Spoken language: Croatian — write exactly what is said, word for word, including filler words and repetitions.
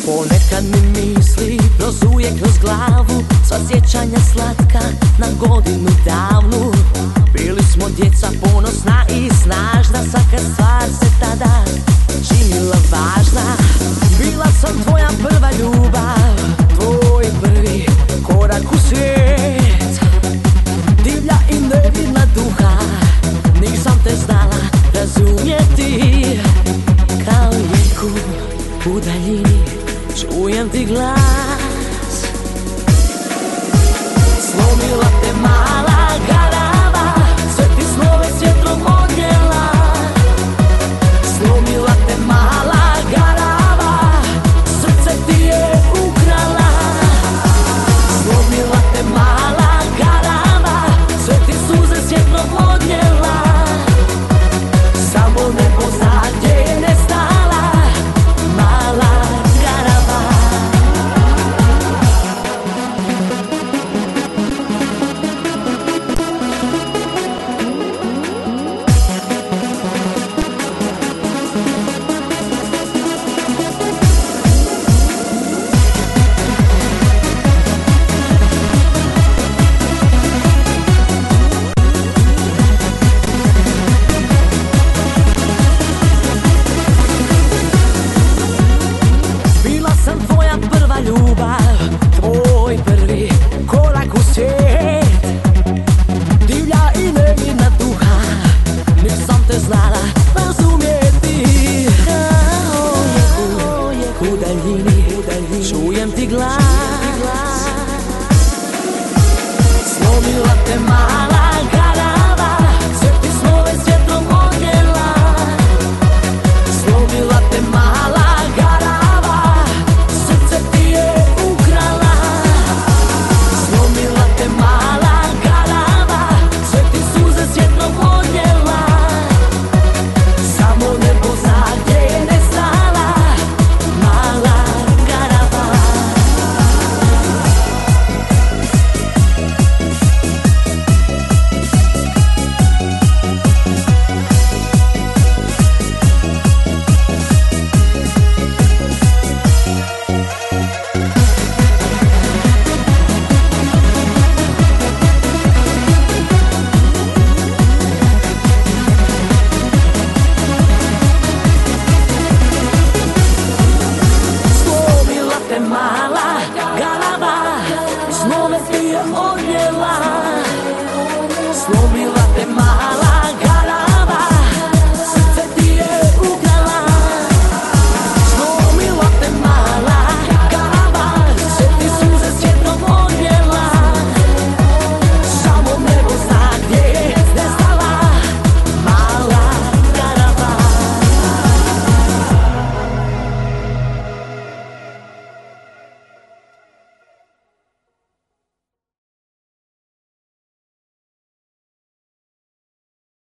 Ponekad mi misli prozuje kroz glavu, sva sjećanja slatka na godinu davnu. Bili smo djeca ponosna i snažna, svaka stvar se tada činila važna. Bila sam tvoja prva ljubav, tvoj prvi korak u svijet. Divlja i nevidna duha, nisam te znala razumjeti. Kao jeku u daljini čujem ti glas. Slomila te mala garava, sve ti snove svjetlom odnijela. Slomila te mala garava, srce ti je ukrala. Slomila te mala garava, sve ti suze svjetlom odnijela. Samo nebo zna gdje je nestala mala garava. Ljubav, tvoj prvi korak u svijet. Divlja i nevidna duha, nisam te znala razumjeti. Kao jeku u daljini čujem ti glas.